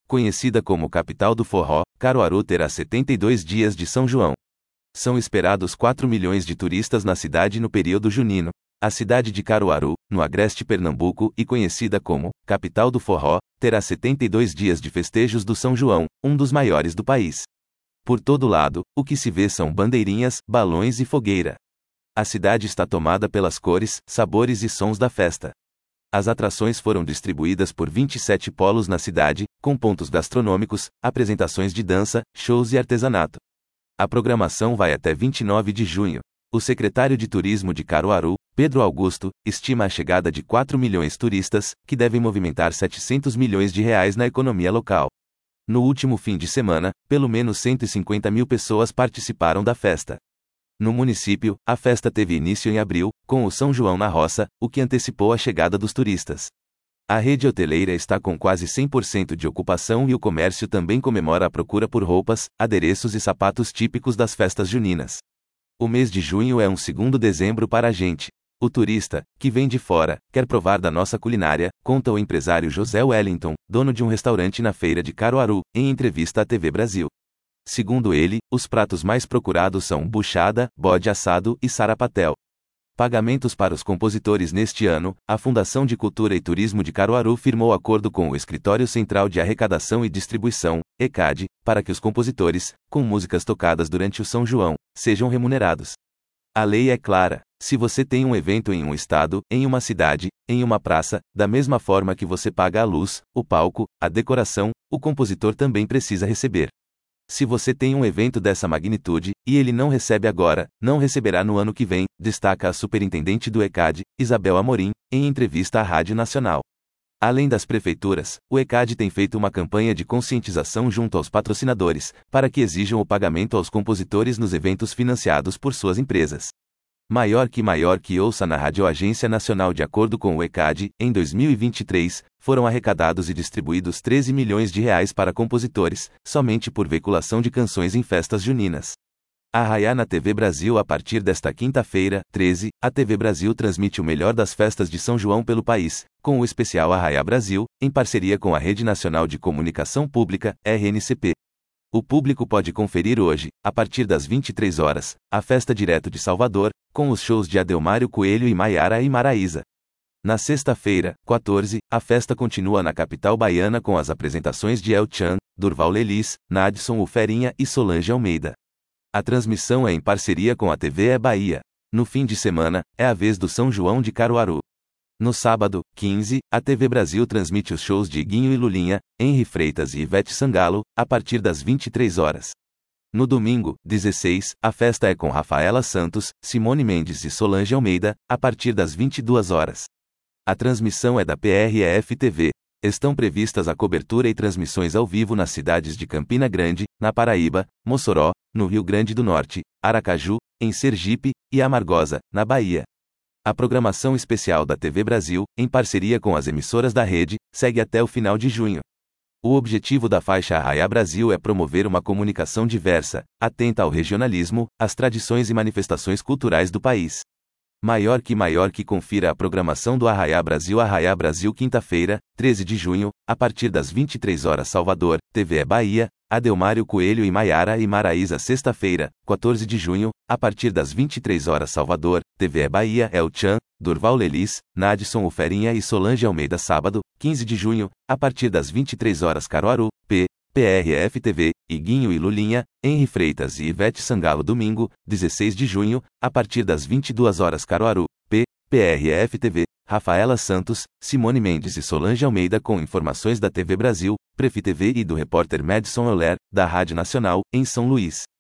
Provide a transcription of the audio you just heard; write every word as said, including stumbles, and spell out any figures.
Conhecida como capital do forró, Caruaru terá setenta e dois dias de São João. São esperados quatro milhões de turistas na cidade no período junino. A cidade de Caruaru, no agreste Pernambuco e conhecida como capital do forró, terá setenta e dois dias de festejos do São João, um dos maiores do país. Por todo lado, o que se vê são bandeirinhas, balões e fogueira. A cidade está tomada pelas cores, sabores e sons da festa. As atrações foram distribuídas por vinte e sete polos na cidade, com pontos gastronômicos, apresentações de dança, shows e artesanato. A programação vai até vinte e nove de junho. O secretário de Turismo de Caruaru, Pedro Augusto, estima a chegada de quatro milhões de turistas, que devem movimentar setecentos milhões de reais na economia local. No último fim de semana, pelo menos cento e cinquenta mil pessoas participaram da festa. No município, a festa teve início em abril, com o São João na roça, o que antecipou a chegada dos turistas. A rede hoteleira está com quase cem por cento de ocupação e o comércio também comemora a procura por roupas, adereços e sapatos típicos das festas juninas. O mês de junho é um segundo dezembro para a gente. O turista, que vem de fora, quer provar da nossa culinária, conta o empresário José Wellington, dono de um restaurante na feira de Caruaru, em entrevista à T V Brasil. Segundo ele, os pratos mais procurados são buchada, bode assado e sarapatel. Pagamentos para os compositores neste ano, a Fundação de Cultura e Turismo de Caruaru firmou acordo com o Escritório Central de Arrecadação e Distribuição, E C A D, para que os compositores, com músicas tocadas durante o São João, sejam remunerados. A lei é clara: se você tem um evento em um estado, em uma cidade, em uma praça, da mesma forma que você paga a luz, o palco, a decoração, o compositor também precisa receber. Se você tem um evento dessa magnitude, e ele não recebe agora, não receberá no ano que vem, destaca a superintendente do E C A D, Isabel Amorim, em entrevista à Rádio Nacional. Além das prefeituras, o E C A D tem feito uma campanha de conscientização junto aos patrocinadores, para que exijam o pagamento aos compositores nos eventos financiados por suas empresas. Maior que maior que ouça na Rádio Agência Nacional. De acordo com o E C A D, em dois mil e vinte e três, foram arrecadados e distribuídos treze milhões de reais para compositores, somente por veiculação de canções em festas juninas. Arraiá na T V Brasil. A partir desta quinta-feira, treze, a T V Brasil transmite o melhor das festas de São João pelo país, com o especial Arraiá Brasil, em parceria com a Rede Nacional de Comunicação Pública, R N C P. O público pode conferir hoje, a partir das vinte e três horas, a festa direto de Salvador, com os shows de Adelmário Coelho e Maiara e Maraísa. Na sexta-feira, quatorze, a festa continua na capital baiana com as apresentações de El Chan, Durval Lelis, Nadson Uferinha e Solange Almeida. A transmissão é em parceria com a T V E Bahia. No fim de semana, é a vez do São João de Caruaru. No sábado, quinze, a T V Brasil transmite os shows de Guinho e Lulinha, Henri Freitas e Ivete Sangalo, a partir das vinte e três horas. No domingo, dezesseis, a festa é com Rafaela Santos, Simone Mendes e Solange Almeida, a partir das vinte e duas horas. A transmissão é da P R E F T V. Estão previstas a cobertura e transmissões ao vivo nas cidades de Campina Grande, na Paraíba, Mossoró, no Rio Grande do Norte, Aracaju, em Sergipe, e Amargosa, na Bahia. A programação especial da T V Brasil, em parceria com as emissoras da rede, segue até o final de junho. O objetivo da faixa Arraiá Brasil é promover uma comunicação diversa, atenta ao regionalismo, às tradições e manifestações culturais do país. Maior que maior que confira a programação do Arraiá Brasil. Arraiá Brasil, quinta-feira, treze de junho, a partir das vinte e três horas Salvador, T V E Bahia, Adelmário Coelho e Maiara e Maraísa. Sexta-feira, quatorze de junho, a partir das vinte e três horas Salvador, T V E Bahia, El Chan, Durval Lelis, Nadson Uferinha e Solange Almeida. Sábado, quinze de junho, a partir das vinte e três horas Caruaru, P, P R F T V, Guinho e Lulinha, Henri Freitas e Ivete Sangalo. Domingo, dezesseis de junho, a partir das vinte e duas horas Caruaru, P, P R F T V, Rafaela Santos, Simone Mendes e Solange Almeida. Com informações da T V Brasil, Prefi T V e do repórter Madison Euler, da Rádio Nacional, em São Luís.